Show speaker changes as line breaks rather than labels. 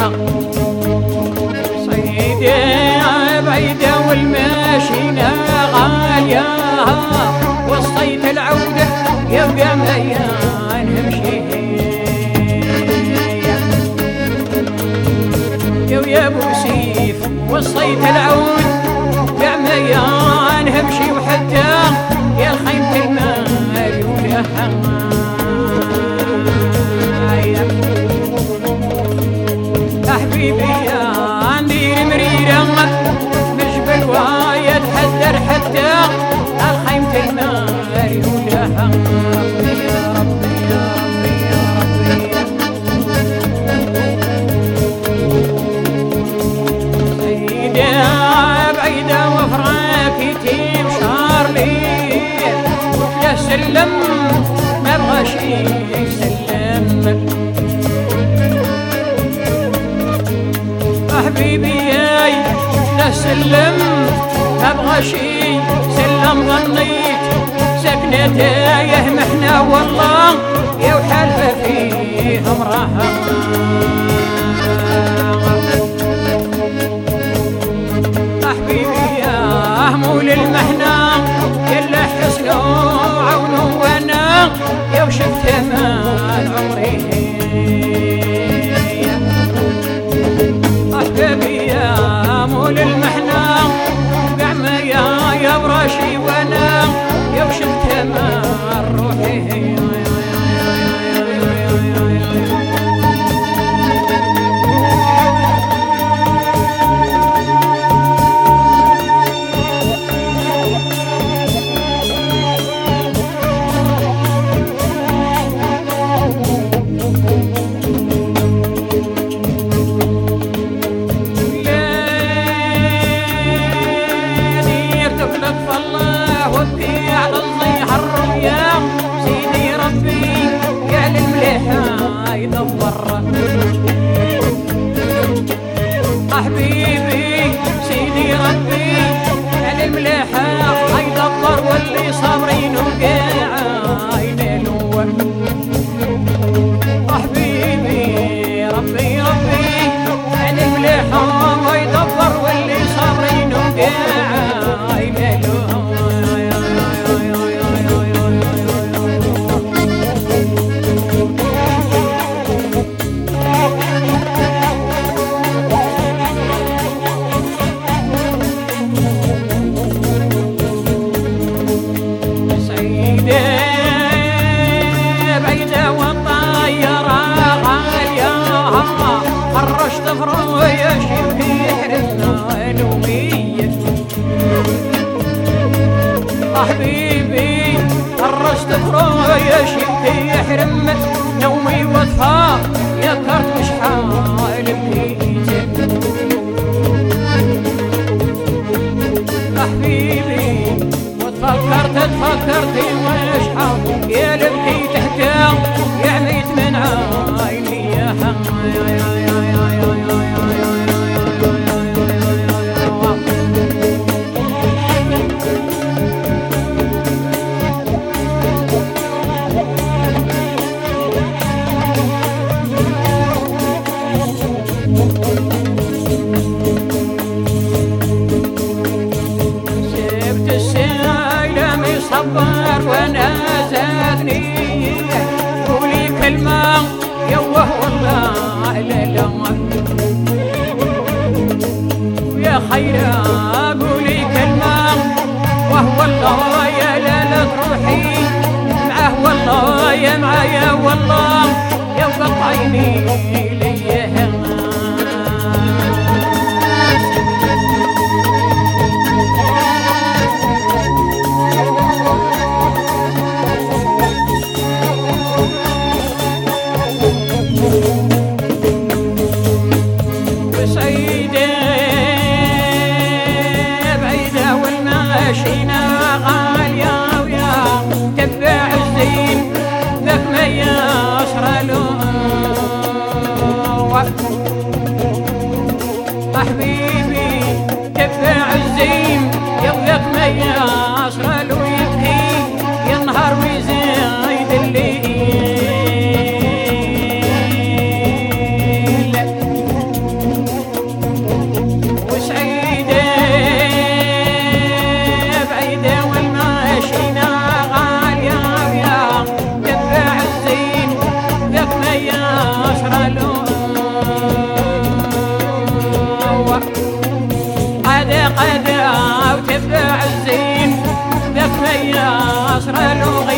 صيدة بعيدة والماشينة غالية، وصيت العودة يبقى ميان همشي يا ابو سيف، وصيت العود يا ميان همشي، وحتى يا خيمة المال ولها حبيبي يا ندير مريرة مش بالواية تحذر حتى الخيمة المال ولها سلم ما بغاش يسلم حبيبي ياي لا سلم ما بغاش يسلم، ظنيت سكنة تايه محنا والله يا وحالفة فيه امرها حبيبي يا مول المحنة يلا حسنو عونو وانا يا وشفت مال عمري احبابي يا مول المحنة بعمى يا براشي وانا يا وشفت مال روحي حبيبي سيدي ربي على الملاحة حيدبر واللي صابرين وقاعين له حبيبي ربي على الملاحة حيدبر واللي صابرين وقاعين له حبيبي الرشد فرايا شبه يحرم نومي وطفى يا كرت مش حال بيتك حبيبي وتفكرت وش حال يا لبكي تحتى يا عميت من عيني يا صبر وانا زادني قولي كلمة يوه والله لا لا يا خيرا قولي كلمة وهو الله يا لا تروحي معه والله يا معايا والله يا وقطعيني ليها حبيبي تبع الزين يوياك ما يصرى له يبكي ينهار ويزيد الليل يبدع الزين ذاك ما يصر له